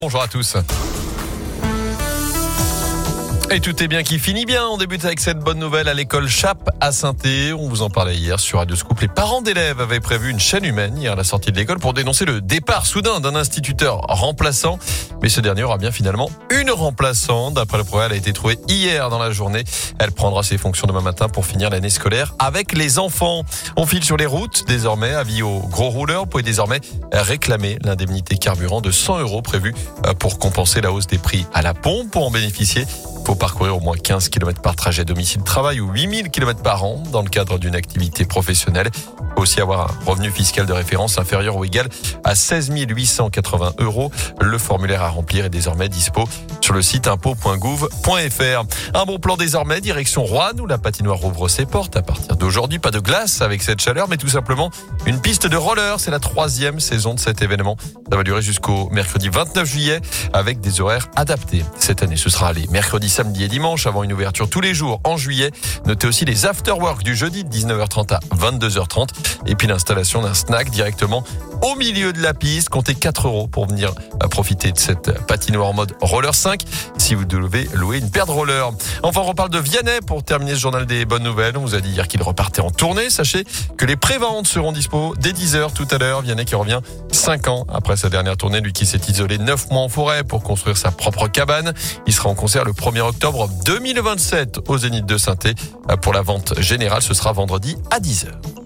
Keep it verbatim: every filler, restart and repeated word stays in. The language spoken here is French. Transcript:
Bonjour à tous. Et tout est bien qui finit bien. On débute avec cette bonne nouvelle à l'école Chappe à Saint-Thé. On vous en parlait hier sur Radio Scoop. Les parents d'élèves avaient prévu une chaîne humaine hier à la sortie de l'école pour dénoncer le départ soudain d'un instituteur remplaçant. Mais ce dernier aura bien finalement une remplaçante. D'après le progrès, elle a été trouvée hier dans la journée. Elle prendra ses fonctions demain matin pour finir l'année scolaire avec les enfants. On file sur les routes désormais. Avis aux gros rouleurs, vous pouvez désormais réclamer l'indemnité carburant de cent euros prévue pour compenser la hausse des prix à la pompe. Pour en bénéficier, il faut parcourir au moins quinze kilomètres par trajet domicile-travail ou huit mille kilomètres par an dans le cadre d'une activité professionnelle. Il faut aussi avoir un revenu fiscal de référence inférieur ou égal à seize mille huit cent quatre-vingts euros. Le formulaire à remplir est désormais dispo sur le site impôt point gouv point fr. Un bon plan désormais, direction Roanne où la patinoire rouvre ses portes à partir d'aujourd'hui. Pas de glace avec cette chaleur, mais tout simplement une piste de roller. C'est la troisième saison de cet événement. Ça va durer jusqu'au mercredi vingt-neuf juillet avec des horaires adaptés. Cette année, ce sera les mercredis, samedi et dimanche avant une ouverture tous les jours en juillet. Notez aussi les after-work du jeudi de dix-neuf heures trente à vingt-deux heures trente et puis l'installation d'un snack directement au milieu de la piste. Comptez quatre euros pour venir profiter de cette patinoire en mode roller cinq si vous devez louer une paire de rollers. Enfin, on reparle de Vianney pour terminer ce journal des bonnes nouvelles. On vous a dit hier qu'il repartait en tournée. Sachez que les préventes seront dispo dès dix heures tout à l'heure. Vianney qui revient cinq ans après sa dernière tournée, lui qui s'est isolé neuf mois en forêt pour construire sa propre cabane. Il sera en concert le premier octobre deux mille vingt-sept au Zénith de Saint-Thé. Pour la vente générale, ce sera vendredi à dix heures.